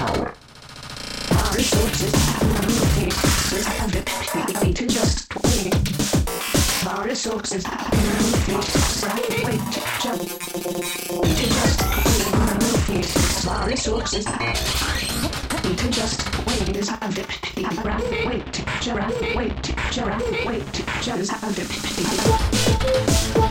power. Our resources have it. We need to just wait. Our resources have it. Wait, just wait. Our resources need to just wait. Is have it. Wait, just have it.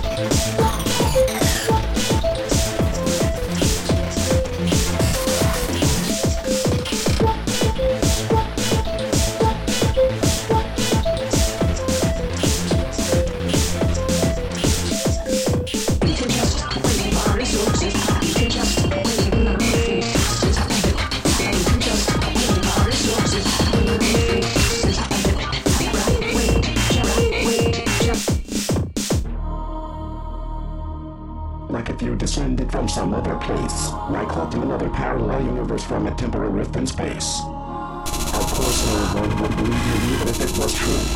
Like if you descended from some other place, like caught in another parallel universe from a temporal rift in space. Of course no one would believe you even if it was true.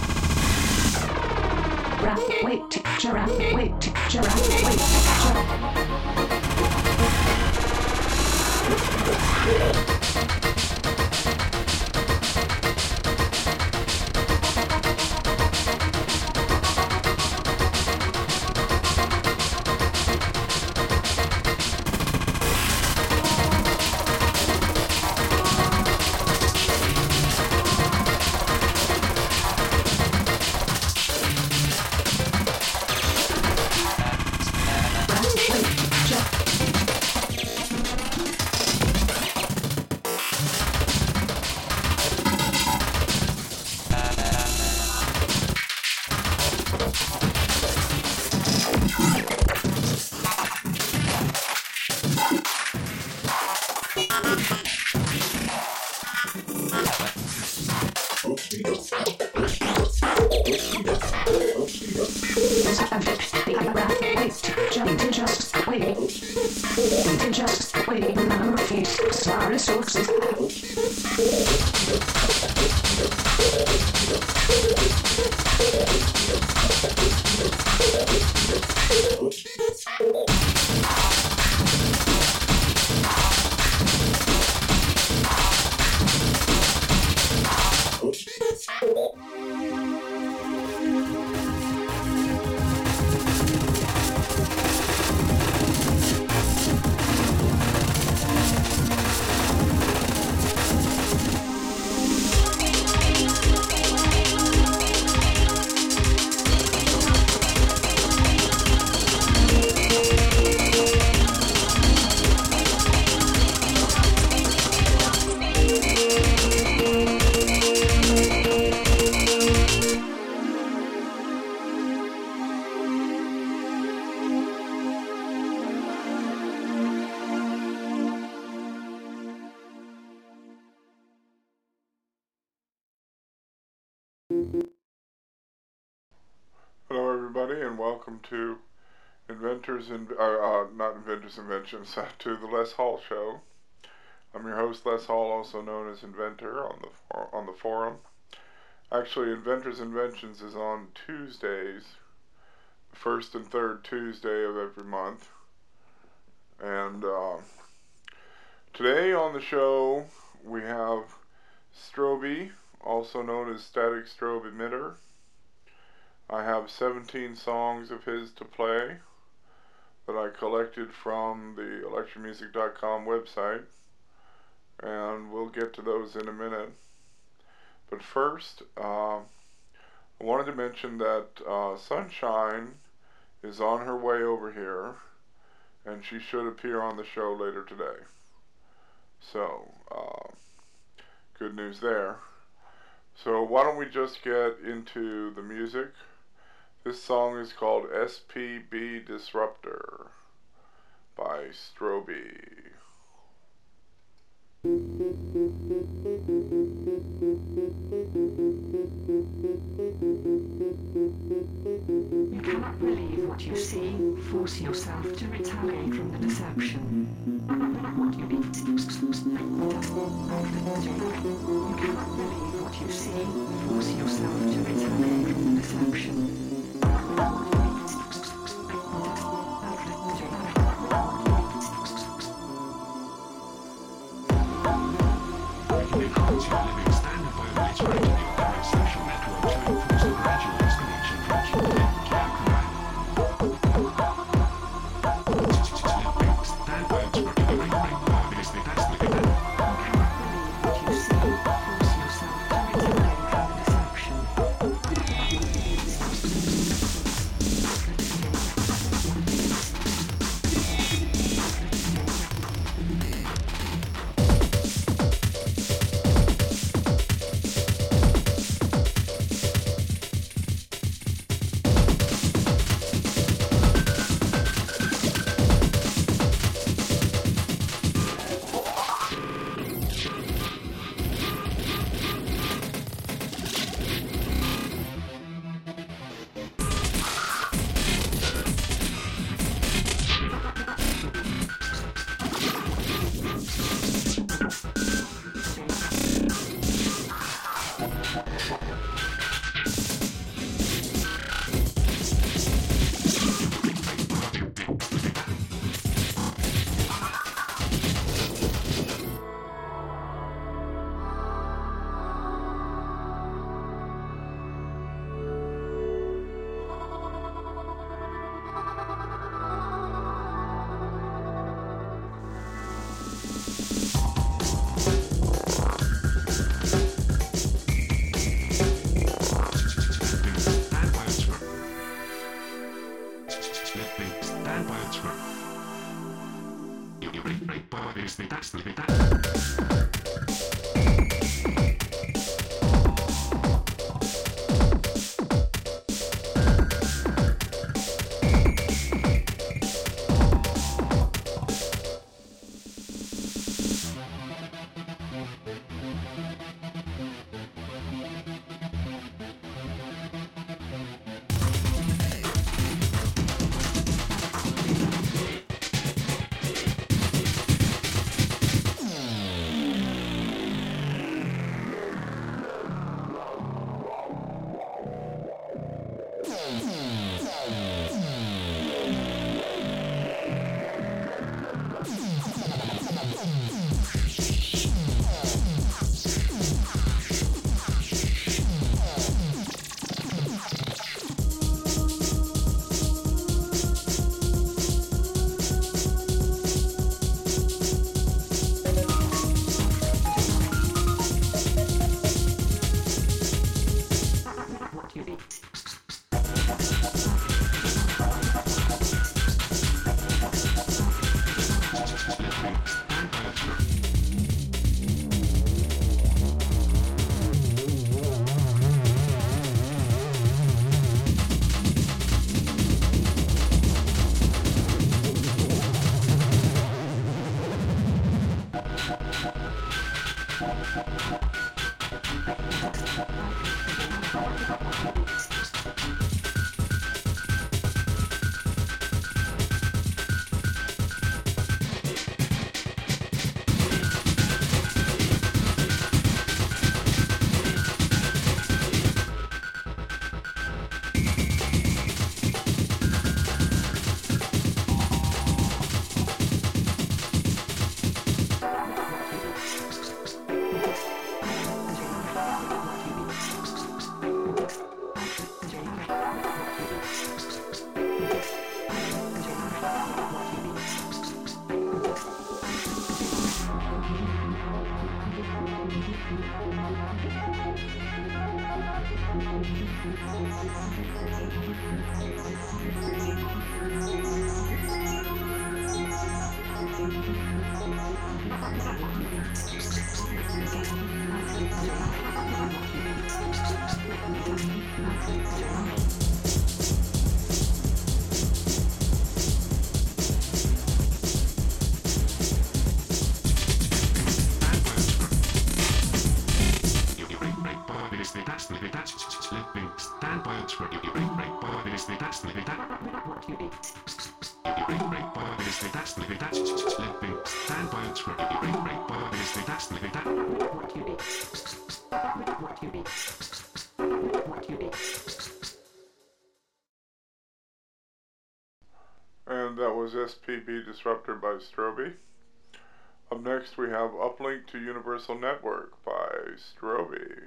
Hello everybody and welcome to Inventors and not Inventors Inventions to the Les Hall Show. I'm your host Les Hall, also known as Inventor on the forum. Actually, Inventors Inventions is on Tuesdays, first and third Tuesday of every month. And today on the show we have Strobe, also known as Static Strobe Emitter. I have 17 songs of his to play that I collected from the electromusic.com website, and we'll get to those in a minute. But first, I wanted to mention that Sunshine is on her way over here, and she should appear on the show later today. So, good news there. So why don't we just get into the music? This song is called SPB Disruptor by Strobe. You cannot believe what you see. Force yourself to retaliate from the deception. What you need to do. You cannot believe what you see. Force yourself to retaliate from the deception. And that was SPB Disruptor by Strobe. Up next we have Uplink to Universal Network by Strobe.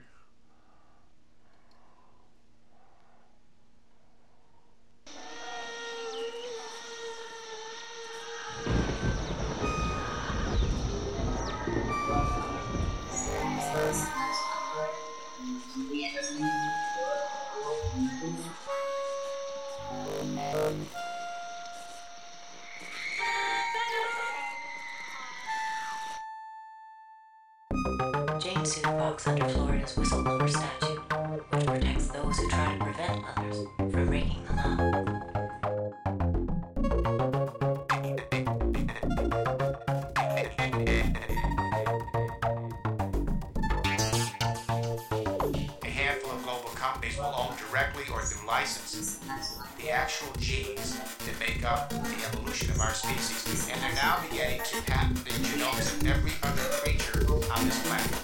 James sued Fox under Florida's whistleblower statute, which protects those who try to prevent others from breaking the law. A handful of global companies will own directly or through license the actual genes that make up the evolution of our species, and they're now beginning to patent the genomes of every other creature on this planet.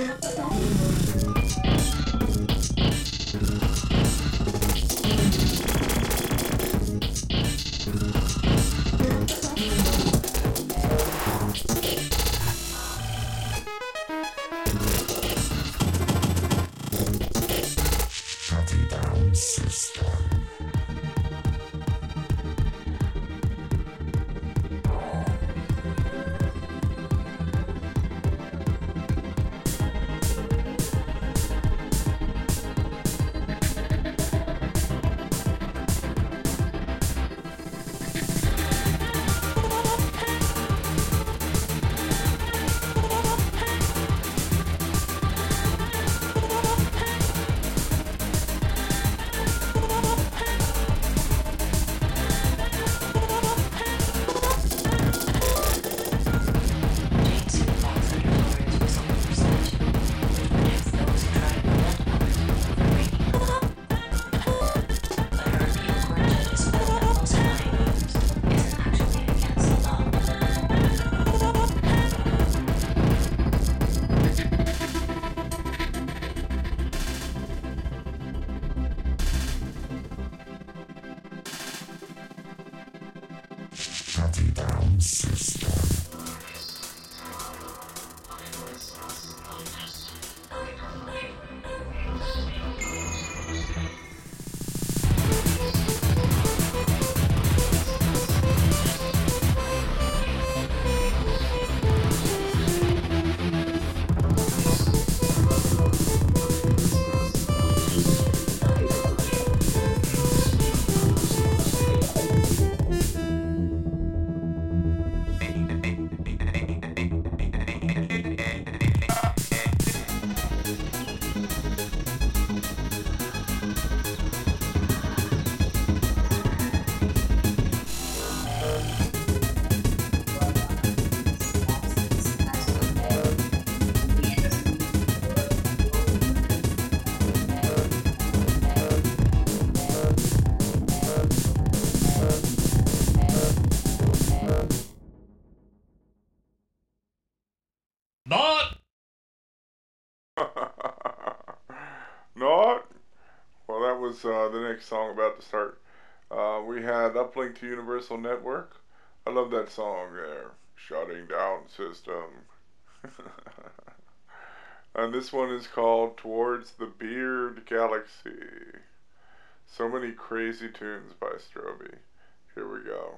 Not? Well, that was the next song about to start. We had Uplink to Universal Network. I love that song there. Shutting Down System. And this one is called Towards the Beard Galaxy. So many crazy tunes by Strobe. Here we go.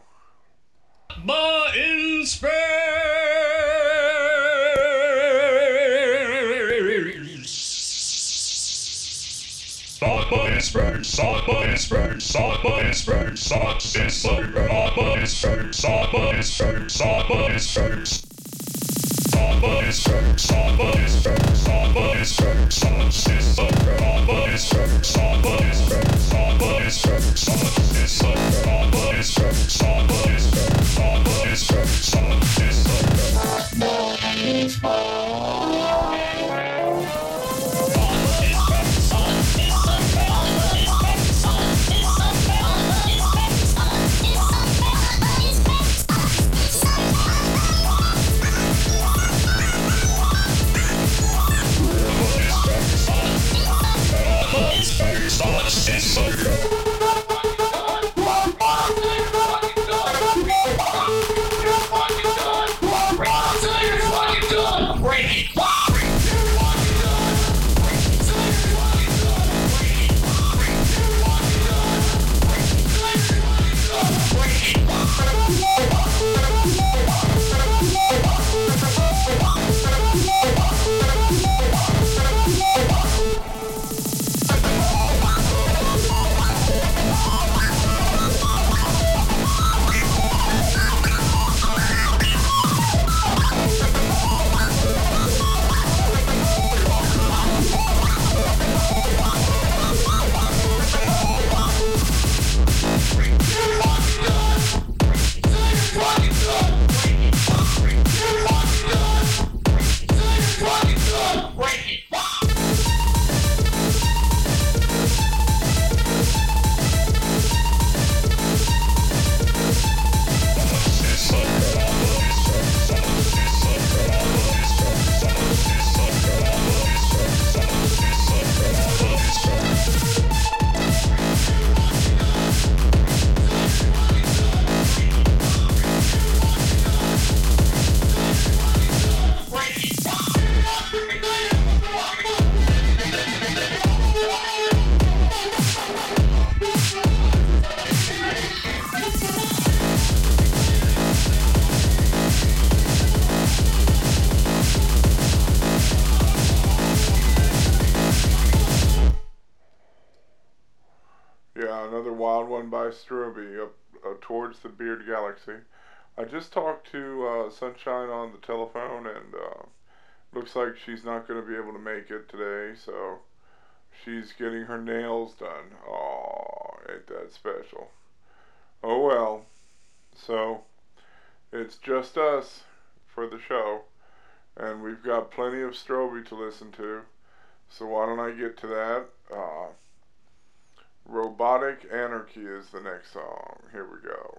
another wild one by Strobe up towards the Beard Galaxy. I just talked to Sunshine on the telephone, and looks like she's not going to be able to make it today, so she's getting her nails done. Oh, ain't that special. Oh well. So, it's just us for the show, and we've got plenty of Strobe to listen to. So why don't I get to that? Robotic Anarchy is the next song. Here we go.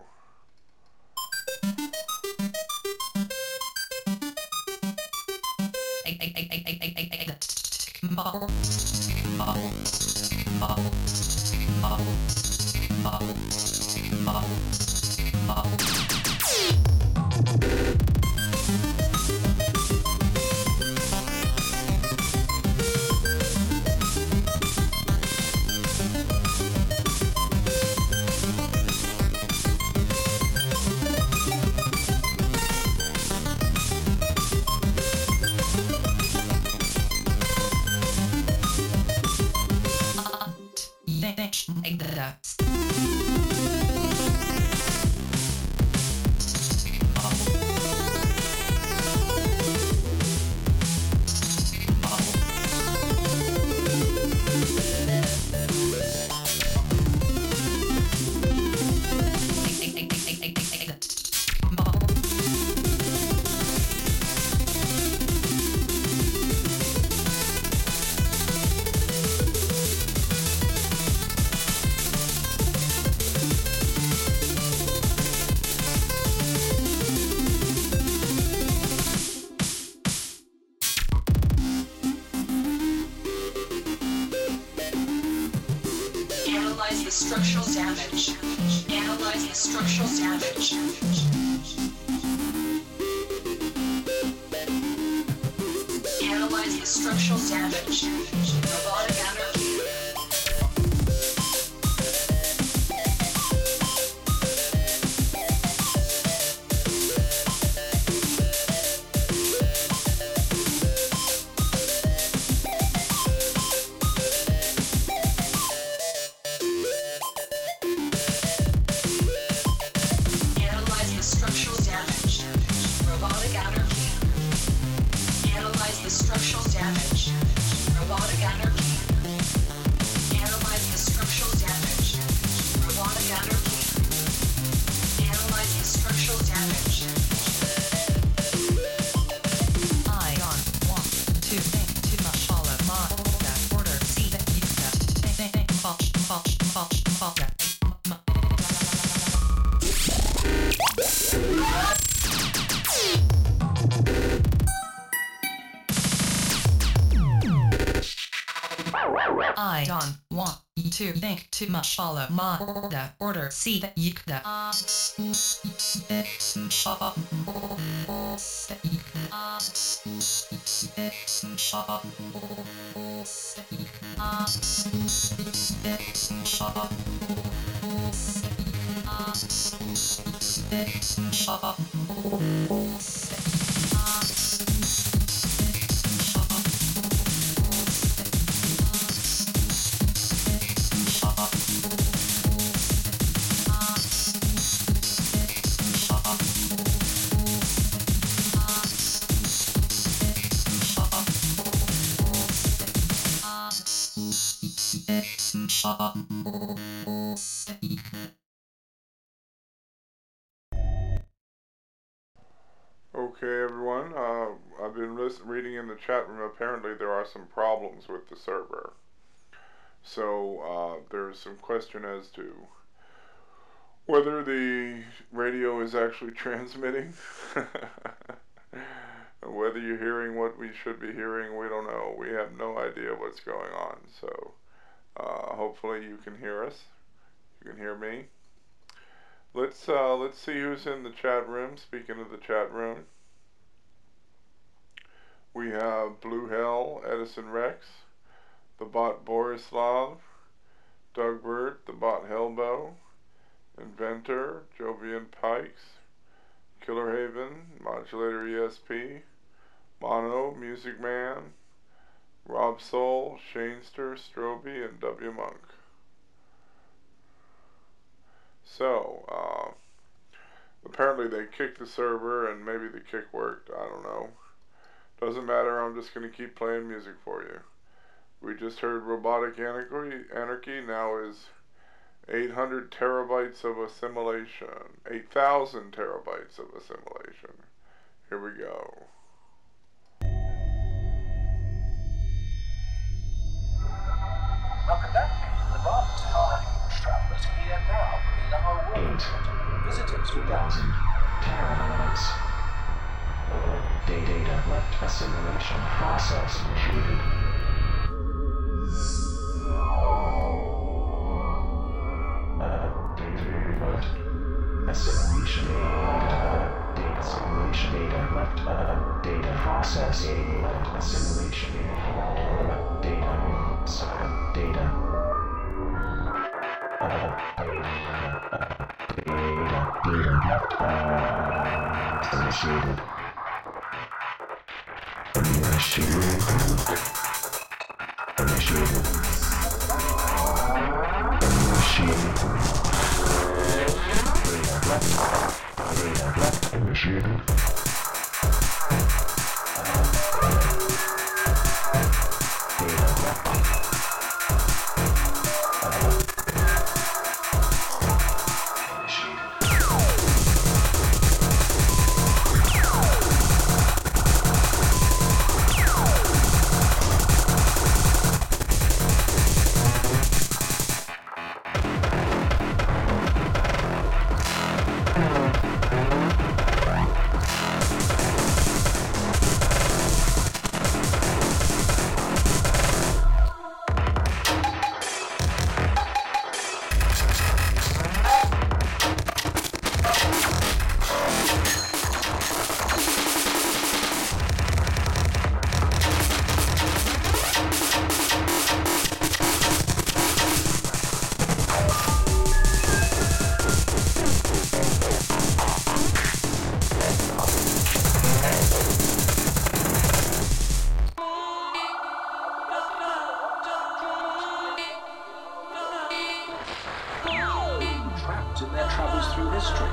Analyze the structural damage. Analyze the structural damage. Analyze the structural damage. Robotic anarchy. Analyze the structural damage. Robotic anarchy. Analyze the structural damage. Robotic anarchy. Analyze the structural damage. Robotic anarchy. Analyze the structural damage. I on 1, 2, think too much, follow my that order, see that you got think fall, I don't want you to think too much, follow my that order, see that you got Okay, everyone. I've been reading in the chat room. Apparently, there are some problems with the server. So there's some question as to whether the radio is actually transmitting. Whether you're hearing what we should be hearing, we don't know. We have no idea what's going on. So hopefully you can hear us. You can hear me. Let's see who's in the chat room. Speaking of the chat room, we have Blue Hell, Edison Rex, the bot Borislav, Doug Bird, the bot Hellbow, Inventor, Jovian Pikes, Killer Haven, Modulator ESP, Mono, Music Man, Rob Soul, Shanester, Strobe, and W Monk. So, apparently they kicked the server, and maybe the kick worked. I don't know. Doesn't matter. I'm just going to keep playing music for you. We just heard Robotic Anarchy now is 800 terabytes of assimilation. 8,000 terabytes of assimilation. Here we go. Welcome back. The Bob time travelers here now in our world. Visitors 2,000 terabytes. Data left assimilation process initiated. Assimilation data assimilation data left data processing left assimilation data data left initiated. Initiated. in their travels through history.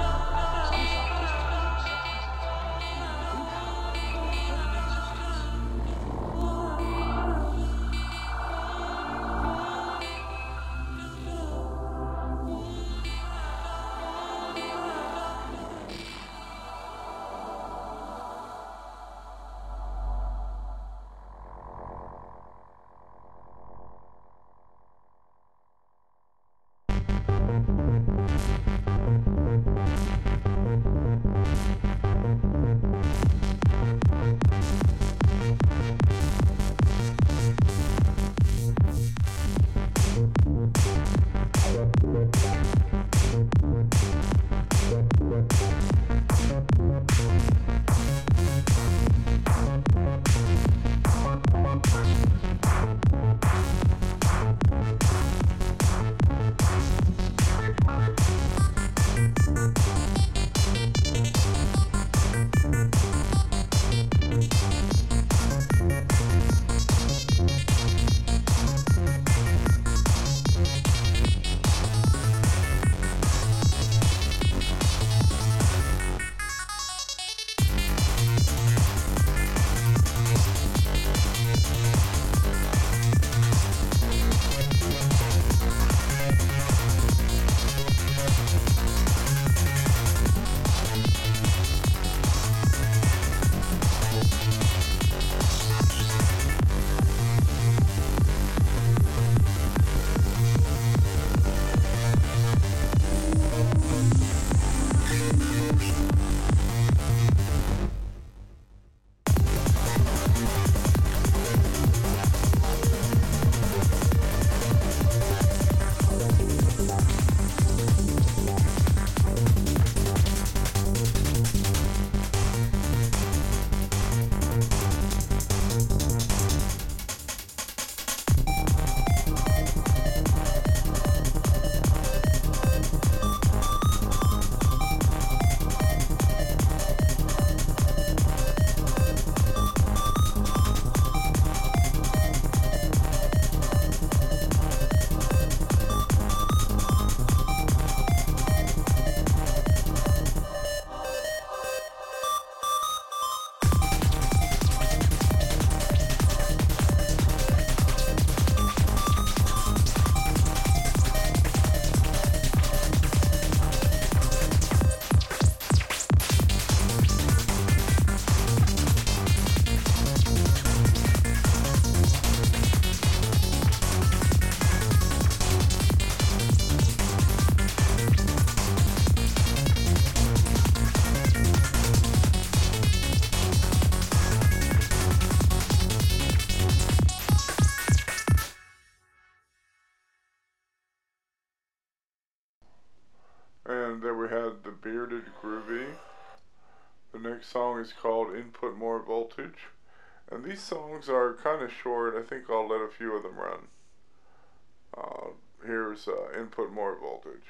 is called Input More Voltage. And these songs are kind of short. I think I'll let a few of them run. Here's Input More Voltage.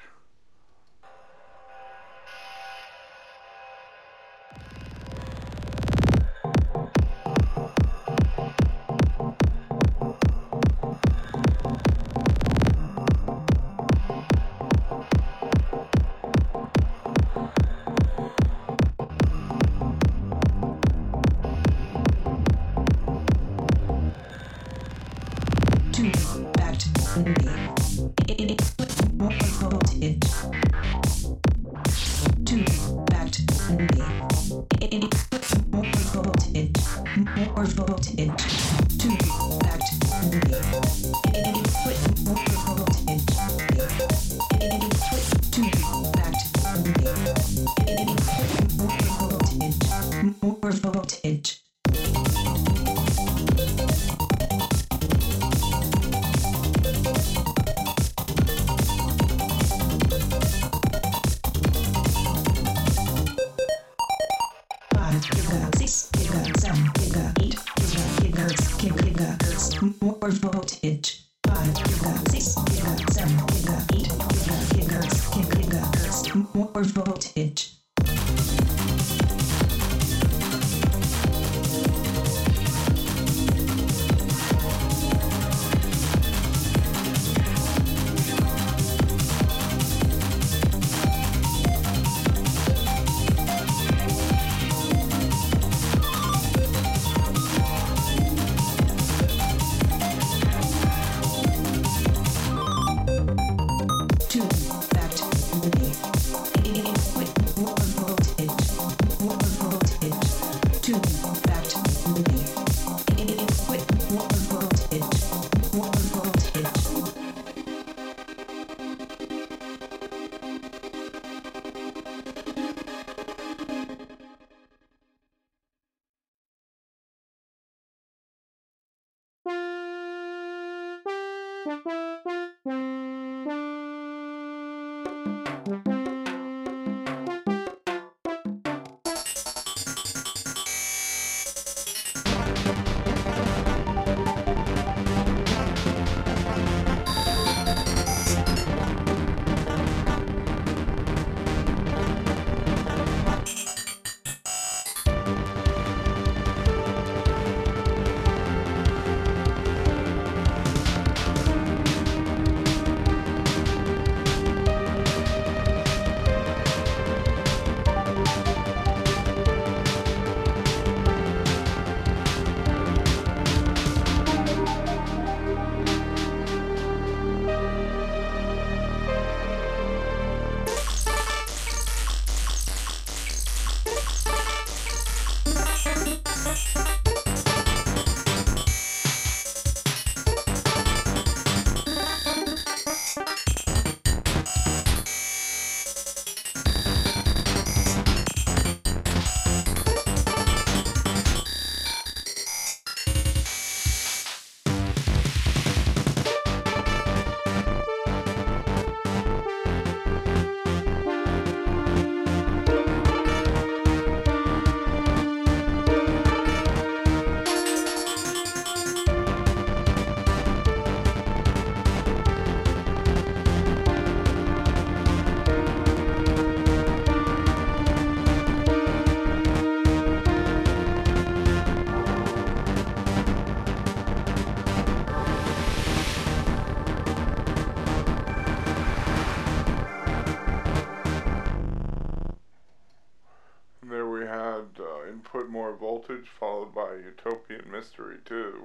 Input More Voltage, followed by Utopian Mystery 2.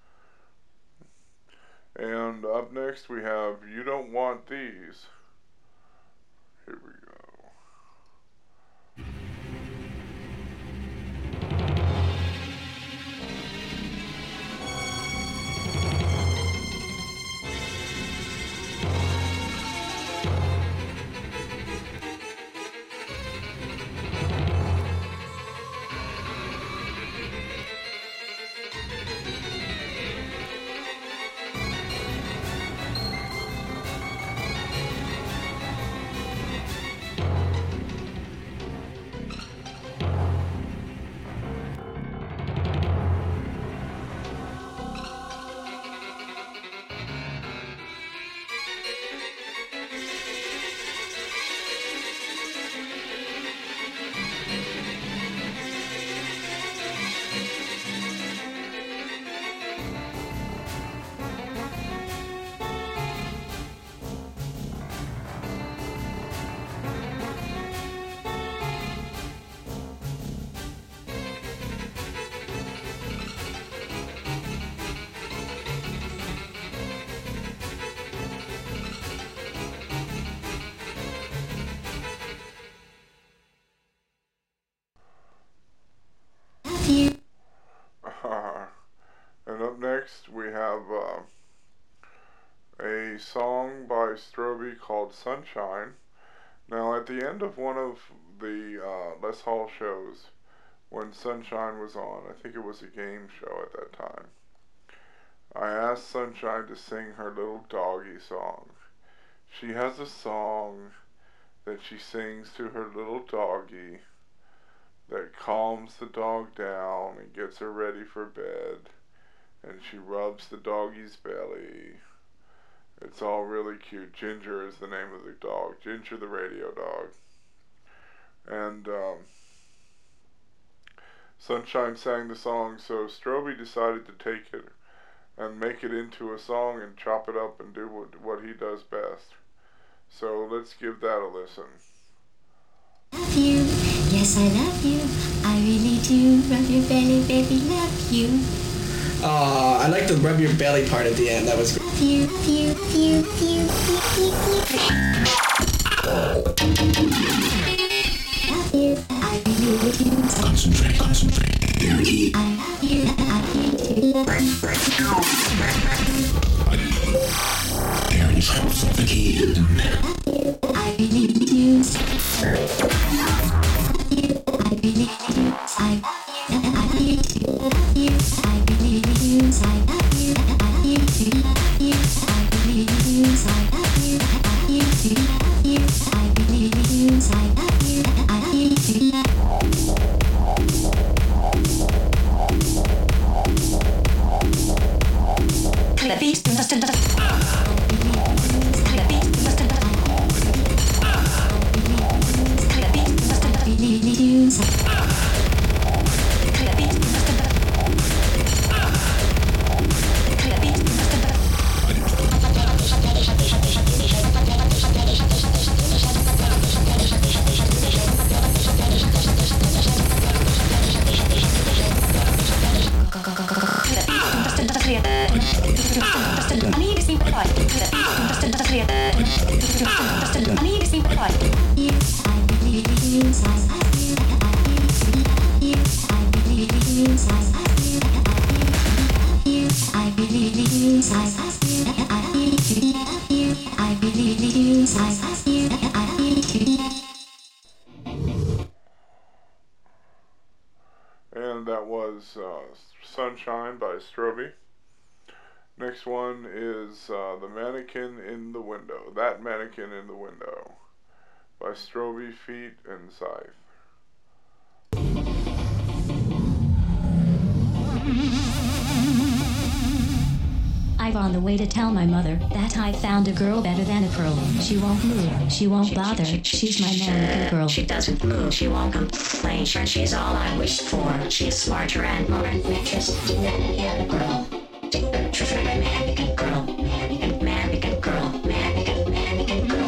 And up next we have You Don't Want These. Here we go. a song by Strobe called Sunshine. Now, at the end of one of the Les Hall shows, when Sunshine was on, I think it was a game show at that time, I asked Sunshine to sing her little doggy song. She has a song that she sings to her little doggy that calms the dog down and gets her ready for bed, and she rubs the doggy's belly. It's all really cute. Ginger is the name of the dog. Ginger the radio dog. And Sunshine sang the song, so Strobe decided to take it and make it into a song and chop it up and do what he does best. So let's give that a listen. Love you, yes I love you, I really do. Rub your belly, baby, love you. I like the rub your belly part at the end. That was good. Love you, I really do. Concentrate. Guaranteed. I love you, Parents help suffocate. I really do. I really And that was Sunshine by Strobe. Next one is The Mannequin in the Window. That Mannequin in the Window by Strobe, Feet, and Scythe. I'm on the way to tell my mother that I found a girl better than a pearl. She won't move, she won't bother. She's my mannequin girl. She doesn't move, she won't complain. She's all I wished for. She's smarter and more interesting than any other girl. Mannequin girl, mannequin girl, mannequin girl.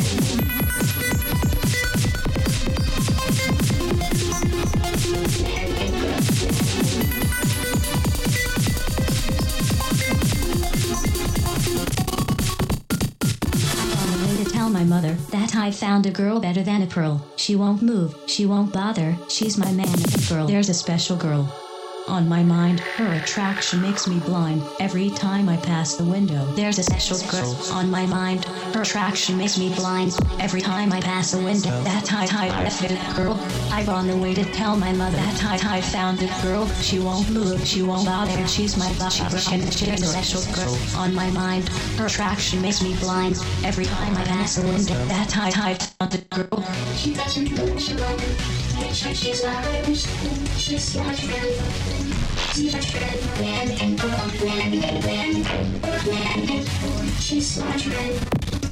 Tell my mother that I found a girl better than a pearl. She won't move, she won't bother. She's my mannequin girl. There's a special girl on my mind. Her attraction makes me blind every time I pass the window. There's a special girl on my mind. Her attraction makes me blind every time I pass the window. That I fit a girl. I'm on the way to tell my mother that I found a girl. She won't move, she won't bother. She's my bother. There's a special girl on my mind. Her attraction makes me blind every time I pass the window. That I found a girl. She doesn't move, she won't move. She's Irish. She's my friend. She's my friend. Mannequin girl, mannequin girl. She's my friend.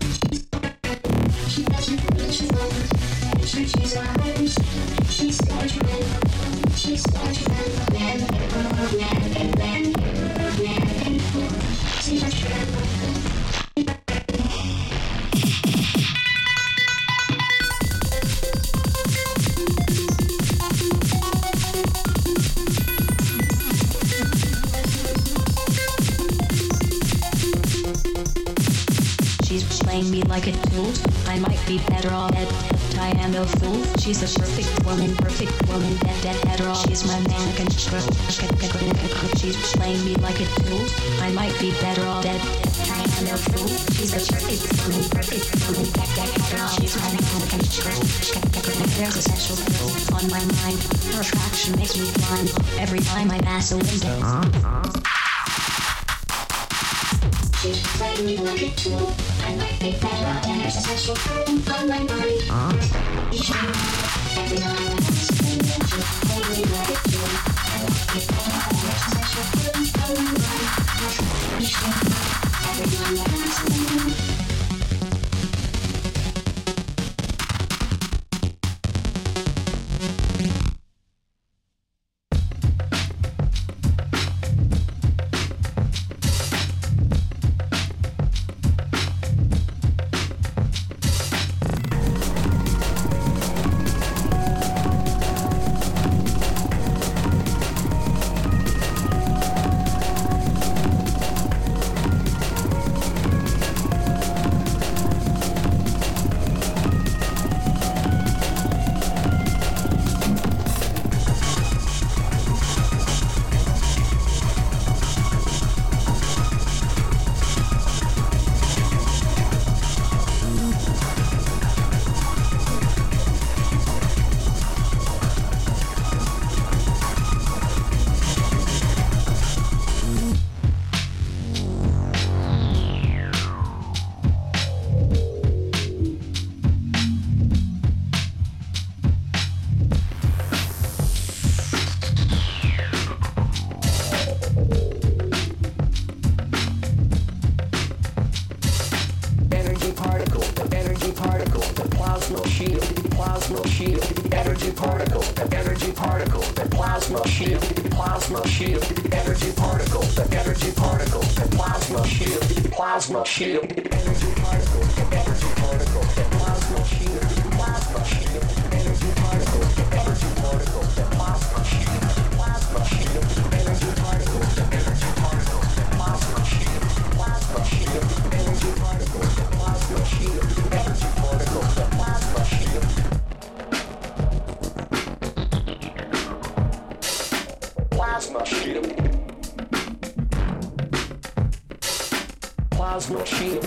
She doesn't move, she won't move. She's Irish. She's my friend. She's my friend. Mannequin girl, mannequin girl. She's my friend. Playing me like a tool. I might be better off dead. I am no fool. She's a perfect woman, dead all. She's my mannequin girl. She's playing me like a tool. I might be better off dead. I am no fool. She's the perfect woman, perfect woman. She's my American girl. There's a special girl on my mind. Her attraction makes me blind every time I pass a window. She's playing like a tool. I might think that there's a special girl on my mind. Every time I pass a window, she's playing like a tool. I might think that there's a special girl on my mind. Every time I pass a window. Plasma shield, energy particles, energy particles, plasma shield, plasma shield, energy particles, energy particles, plasma shield, plasma shield, energy particles, energy particles, plasma shield, plasma shield, energy particles, plasma shield, energy particles, plasma shield. Plasma shield. Plasma shield.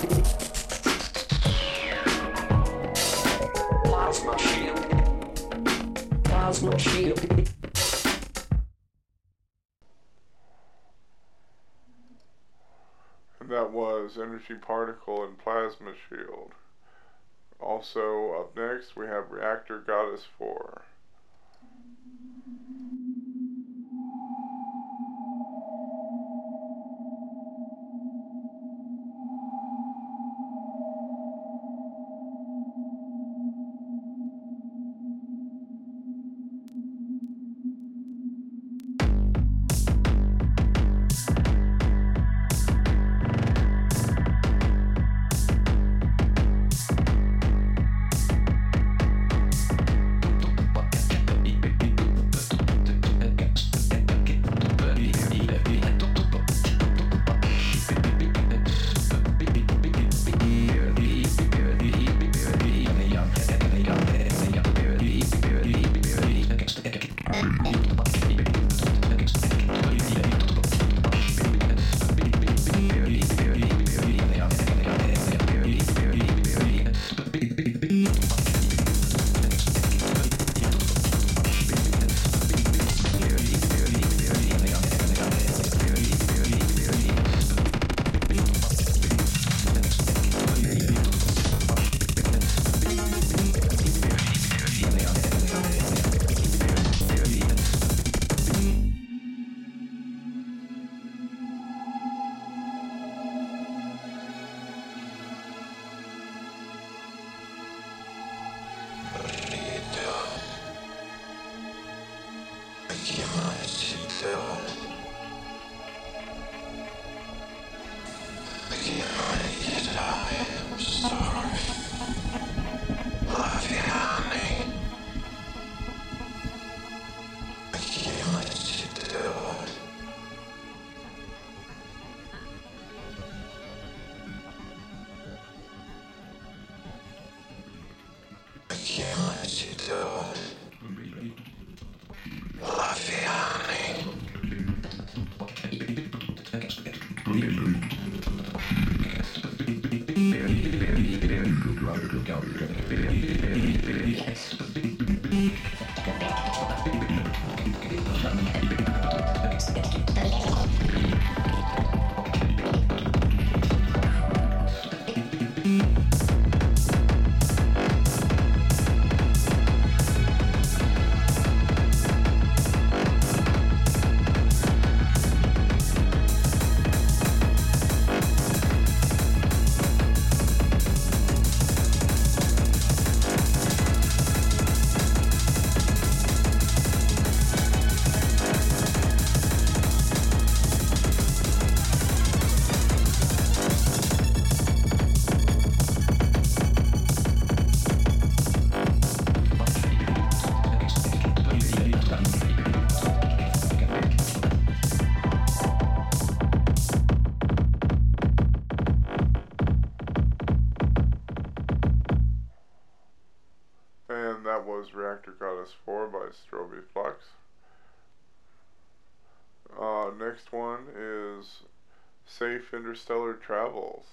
Plasma shield. Plasma shield. And that was Energy Particle and Plasma Shield. Also up next we have Reactor Goddess 4. And that was Reactor Goddess 4 by Strobe Flux. Next one is Safe Interstellar Travels.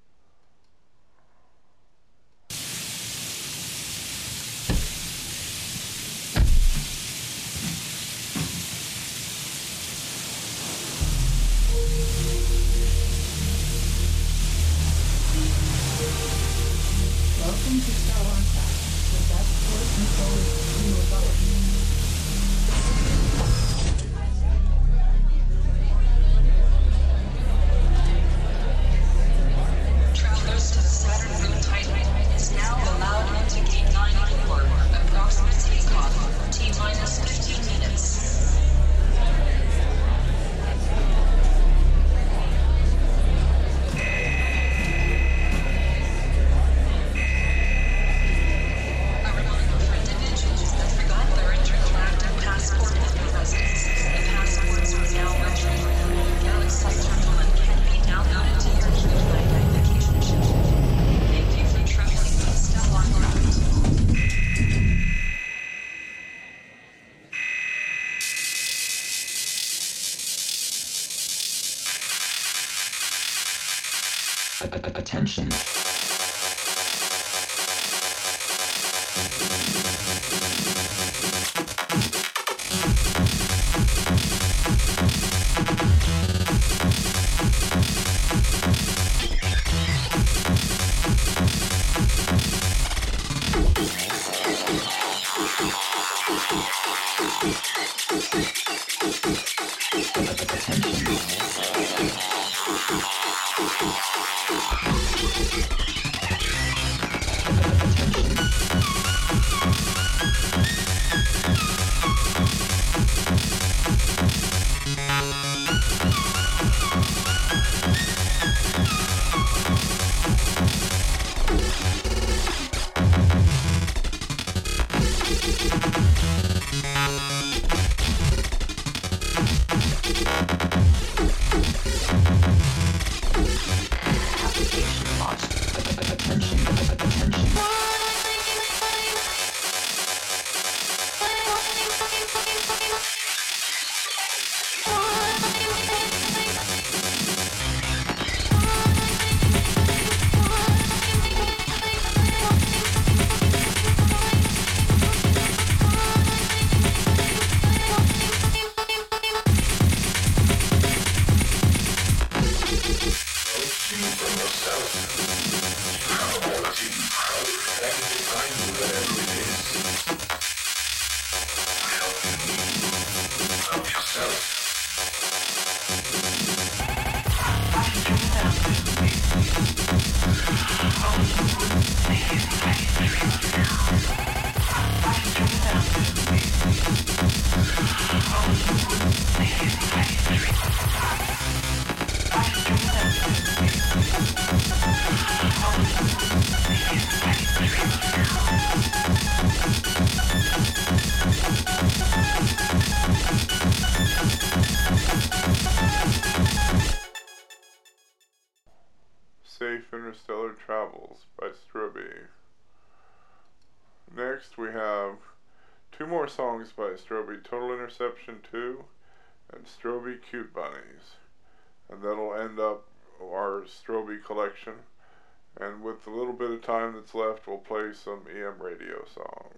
Welcome to Star Wars Class, the best force control in the world. Travelers to the Saturn moon Titan is now allowed into Gate 94. Approximate takeoff, T-minus 15 minutes. A reminder for individuals that forgot their intergalactic passport with their residence. The passports are now retrieved. Galaxy Terminal and can be downloaded to your Q9 identification chip. Thank you for traveling with Stellar Craft. Attention. Safe Interstellar Travels by Strobe. Next we have two more songs by Strobe, Total Interception 2 and Strobe Cute Bunnies. And that'll end up our Strobe collection. And with the little bit of time that's left, we'll play some EM radio songs.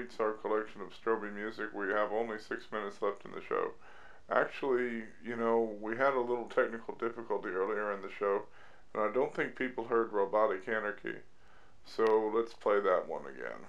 completes our collection of Strobe music. We have only 6 minutes left in the show. Actually, you know, we had a little technical difficulty earlier in the show, and I don't think people heard Robotic Anarchy. So let's play that one again.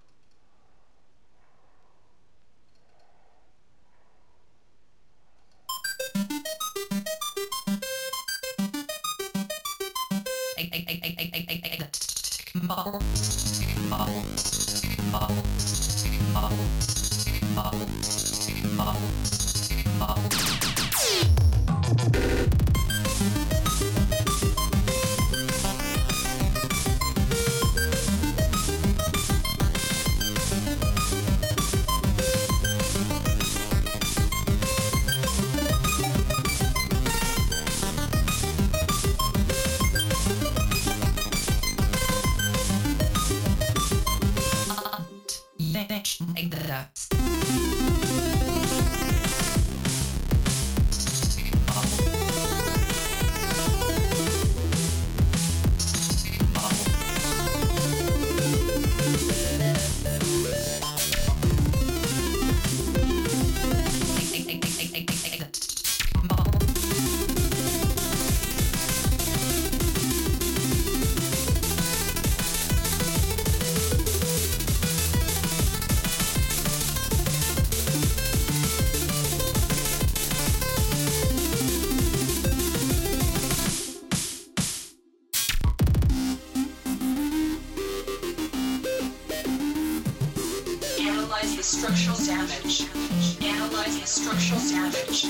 Analyze the structural damage. Analyze the structural damage.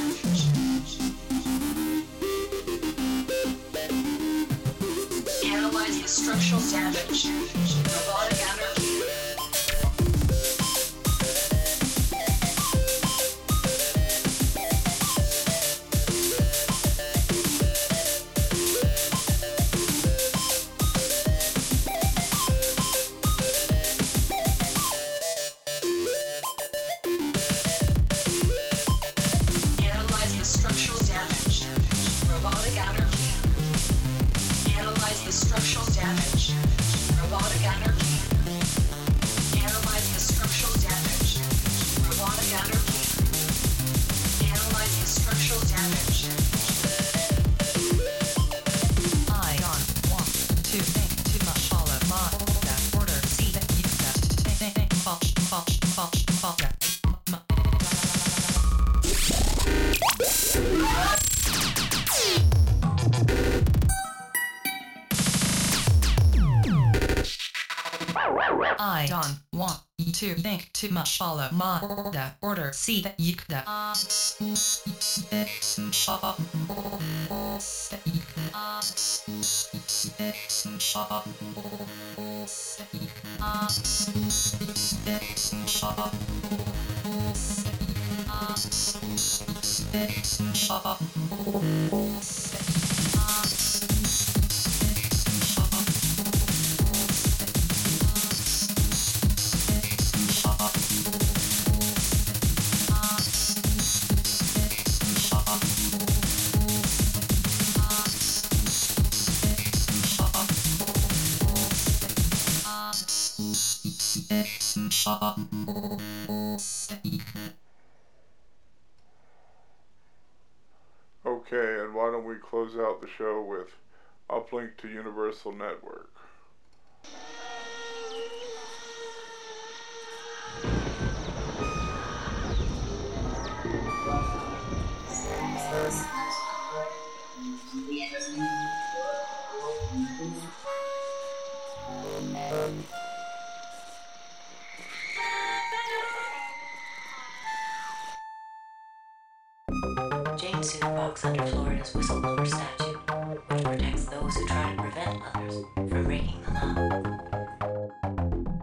Analyze the structural damage. Robotic anarchy. Analyze the structural damage. Robotic anarchy. Analyze the structural damage. Robotic anarchy. Analyze the structural damage. Robotic anarchy. Analyze the structural damage. I don't want to think too much. Follow my order. See that you got. I don't want to think too much. Follow my order. See that you got. Okay, and why don't we close out the show with Uplink to Universal Network. Jane Sue walks under Florida's whistleblower statute, which protects those who try to prevent others from breaking the law.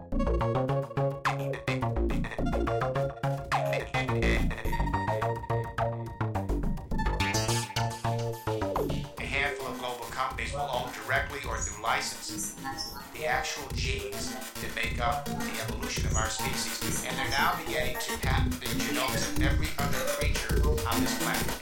A handful of global companies will own directly or through license the actual genes that make up the evolution of our species, and they're now beginning to patent the genomes of every other creature on this planet.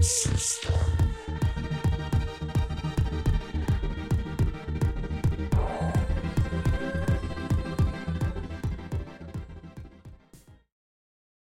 system.